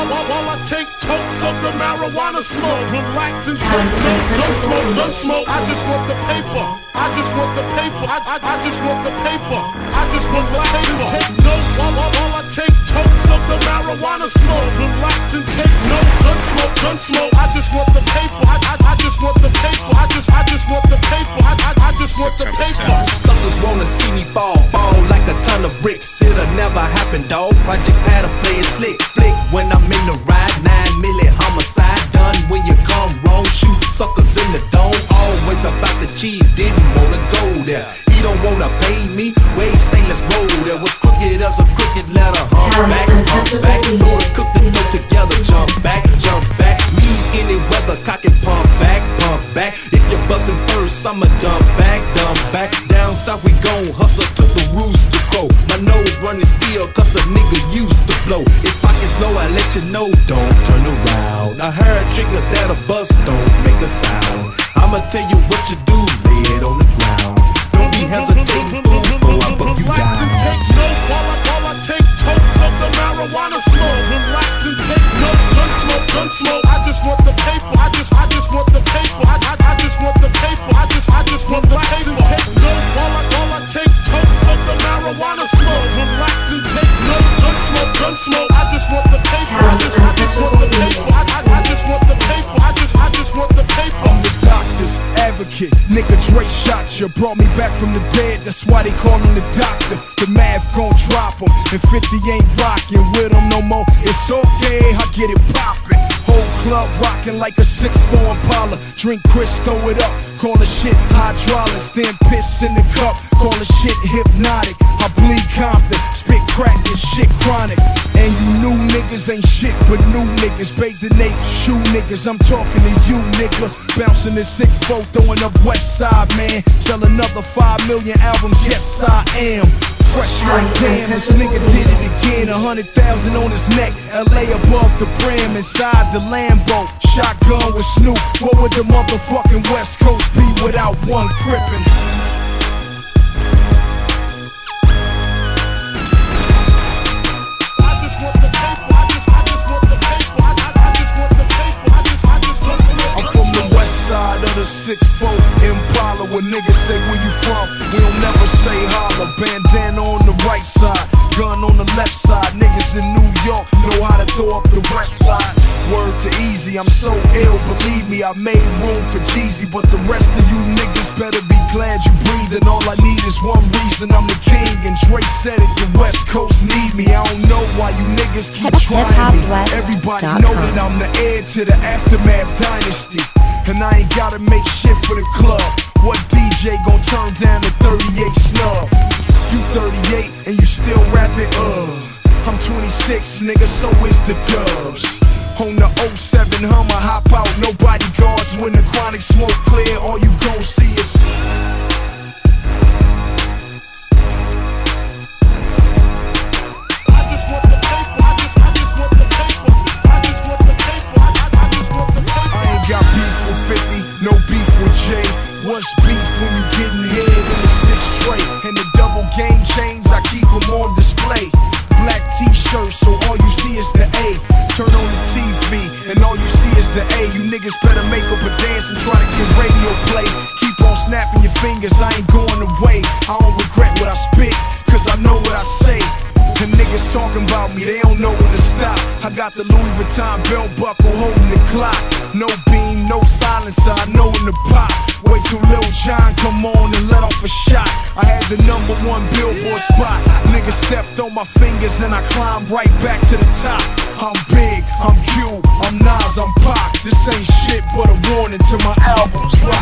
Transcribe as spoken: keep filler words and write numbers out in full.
while, while I take totes of the marijuana smoke. Relax and take notes. Gun smoke, gun smoke. I just want the paper. I just want the paper. I, I, I just want the paper. I just want the paper. Take notes while, while, while I take totes of the marijuana smoke. Relax and take notes. Gun smoke, gun smoke. I just want the paper. I, I, I just want the paper. I just, I just want the paper. I, I, I just want the paper. Suckers wanna see me fall, fall like a ton of bricks. It'll never happen, dawg. Project had a play it slick, flick when I'm in the ride. Nine milli homicide done when you come wrong. Shoot suckers in the dome. Always about the cheese, didn't wanna go there. He don't wanna pay me. Wade stainless roll there was crooked as a crooked letter. Hump back, hump back. So to cook the dough together. Jump back, jump back. Me any weather, cock and pump back, pump back. If you're bustin' first, I'ma dump back, dump back. Down south we gon' hustle to the rooster crow. My nose running still cause a nigga used to blow. If pockets low, I let you know, don't turn around. I heard trigger that a bus don't make a sound. I'ma tell you what you do, lay it on the ground. Don't be hesitating, fool, before I fuck you down. Take notes while I, while I take totes of the marijuana smoke. Relax and take notes. Gun smoke, gun smoke. I just want the paper. I just, I just want the paper. I, I, I just want the paper. I just, I just want the paper. Take notes while I, while I take totes of the marijuana smoke. Relax and take notes. Gun smoke, gun smoke. I just want the paper. I just, I just want the paper. I, I, I just want the paper. I just, I just want the paper. I'm the doctor's advocate. Nigga Dre shot ya, brought me back from the dead. That's why they call him the doctor. The math gon' drop him, and fifty ain't rockin' with him no more. It's okay, I get it poppin'. Whole club rockin' like a six four Impala. Drink Chris, throw it up, call the shit hydraulics. Then piss in the cup, call the shit hypnotic. I bleed Compton, spit crack, this shit chronic. And you new niggas ain't shit but new niggas. Bathe the Nate, shoe niggas, I'm talking to you nigga. Bouncing the six four, throwing up West Side, man. Sell another five million albums, yes I am. Fresh like damn, this nigga did it again. A hundred thousand on his neck, L A above the brim. Inside the Lambo, shotgun with Snoop. What would the motherfucking West Coast be without one crippin'? six four Impala, when niggas say where you from, we don't never say holla. Bandana on the right side, gun on the left side. Niggas in New York know how to throw up the west side. Word to Easy, I'm so ill, believe me, I made room for Jeezy. But the rest of you niggas better be glad you breathing. All I need is one reason, I'm the king. And Dre said it, the West Coast need me. I don't know why you niggas keep trying me. Everybody know that I'm the heir to the Aftermath dynasty. And I ain't gotta make shit for the club. What D J gon' turn down the thirty-eight snub? You thirty-eight and you still rapping, uh I'm twenty-six, nigga, so is the Dubs. On the oh seven Hummer, hop out, no bodyguards. When the chronic smoke clear, all you gon' see is no beef with Jay. What's beef when you getting head in the six tray? And the double game chains, I keep them on display. Black t-shirts, so all you see is the A. Turn on the T V, and all you see is the A. You niggas better make up a dance and try to get radio play. Keep on snapping your fingers, I ain't going away. I don't regret what I spit, cause I know what I say. The niggas talking about me, they don't know when to stop. I got the Louis Vuitton belt buckle holding the clock. No beam, no silencer, I know when to pop. Wait till Lil Jon come on and let off a shot. I had the number one billboard spot. Niggas stepped on my fingers and I climbed right back to the top. I'm big, I'm Q, I'm Nas, I'm Pac. This ain't shit but a warning to my album drop.